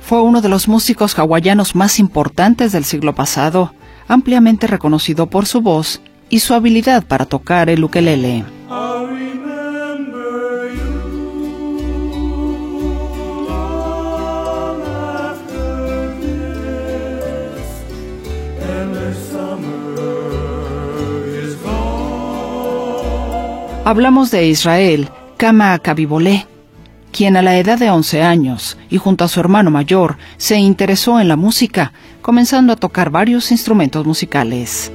Fue uno de los músicos hawaianos más importantes del siglo pasado, ampliamente reconocido por su voz y su habilidad para tocar el ukelele. Hablamos de Israel Kama Kabibole, quien a la edad de 11 años y junto a su hermano mayor se interesó en la música, comenzando a tocar varios instrumentos musicales.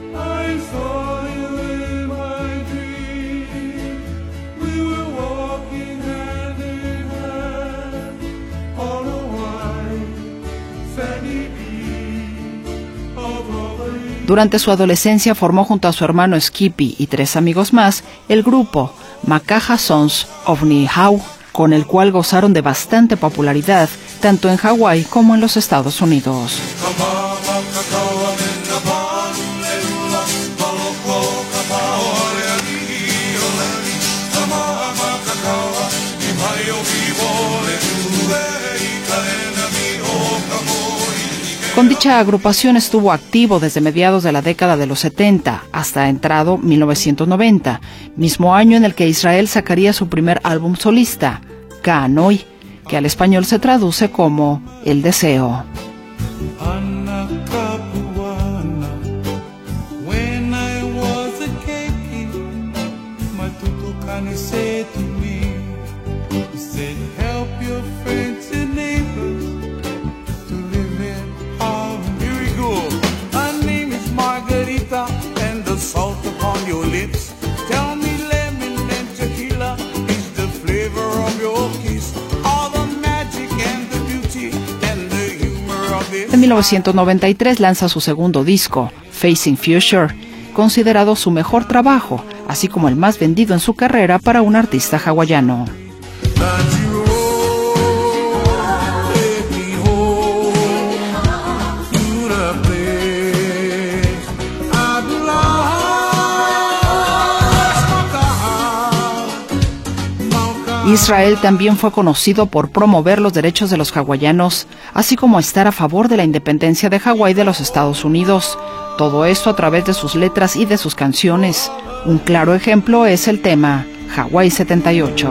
Durante su adolescencia formó junto a su hermano Skippy y 3 amigos más el grupo Makaha Sons of Niihau, con el cual gozaron de bastante popularidad tanto en Hawái como en los Estados Unidos. Con dicha agrupación estuvo activo desde mediados de la década de los 70 hasta entrado 1990, mismo año en el que Israel sacaría su primer álbum solista, Ka'anoi, que al español se traduce como El Deseo. En 1993 lanza su segundo disco, Facing Future, considerado su mejor trabajo, así como el más vendido en su carrera para un artista hawaiano. Israel también fue conocido por promover los derechos de los hawaianos, así como estar a favor de la independencia de Hawái de los Estados Unidos. Todo esto a través de sus letras y de sus canciones. Un claro ejemplo es el tema Hawái 78.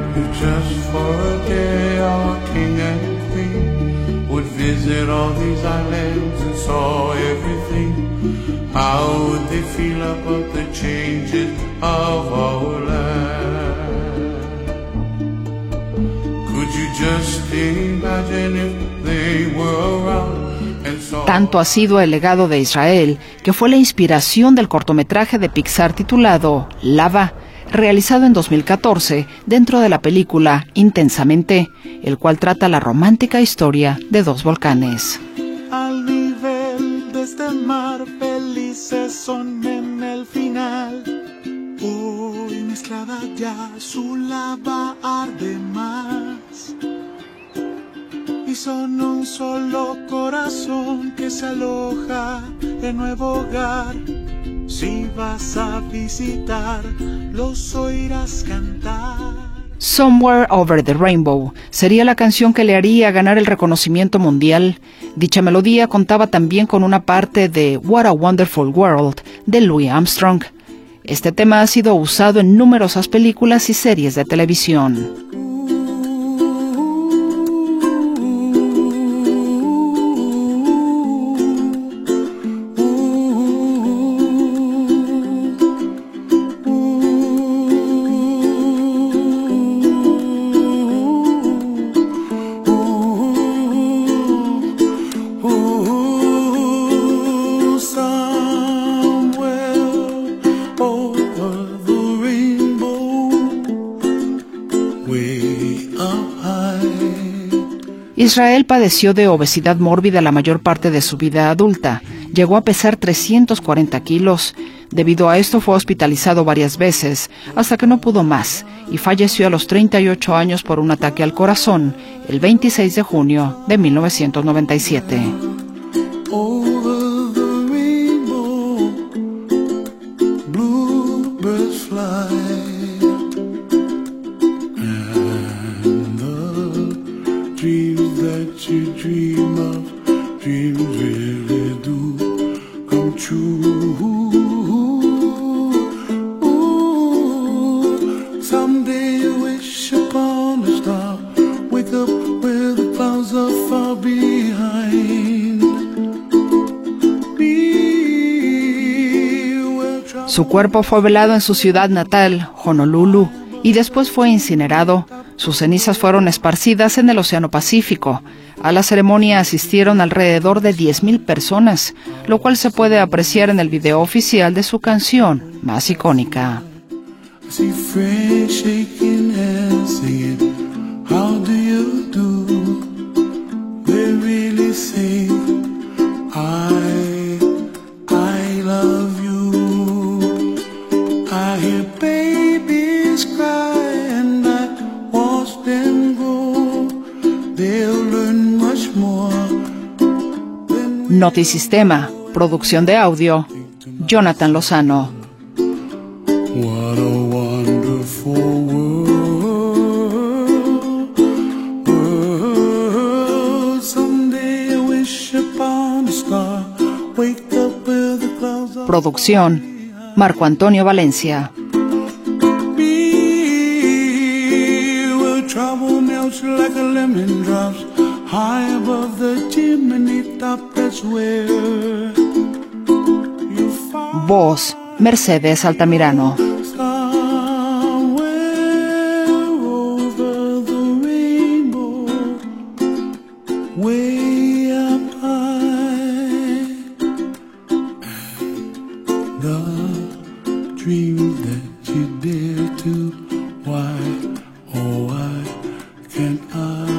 Tanto ha sido el legado de Israel, que fue la inspiración del cortometraje de Pixar titulado Lava, realizado en 2014 dentro de la película Intensamente, el cual trata la romántica historia de 2 volcanes. Al nivel de este mar, felices son en el final. Hoy mezclada ya su lava arde más. Y son un solo corazón que se aloja en nuevo hogar. Si vas a visitar, los oirás cantar. Somewhere Over the Rainbow sería la canción que le haría ganar el reconocimiento mundial. Dicha melodía contaba también con una parte de What a Wonderful World de Louis Armstrong. Este tema ha sido usado en numerosas películas y series de televisión. Israel padeció de obesidad mórbida la mayor parte de su vida adulta. Llegó a pesar 340 kilos. Debido a esto fue hospitalizado varias veces, hasta que no pudo más, y falleció a los 38 años por un ataque al corazón, el 26 de junio de 1997. Dreams that you dream dreams really do come true. Ooh, someday you wish upon a star, wake up where the clouds are far behind. Su cuerpo fue velado en su ciudad natal, Honolulu, y después fue incinerado. Sus cenizas fueron esparcidas en el Océano Pacífico. A la ceremonia asistieron alrededor de 10,000 personas, lo cual se puede apreciar en el video oficial de su canción más icónica. Notisistema, producción de audio, Jonathan Lozano. What a wonderful world. Someday I wish upon a star, wake up where the clouds are. Producción, Marco Antonio Valencia. Where trouble melts like a lemon drops high above the chimney top, that's where you find. Voz, Mercedes Altamirano. Somewhere over the rainbow, way up high, and the dream that you dare to, why, oh why can't I?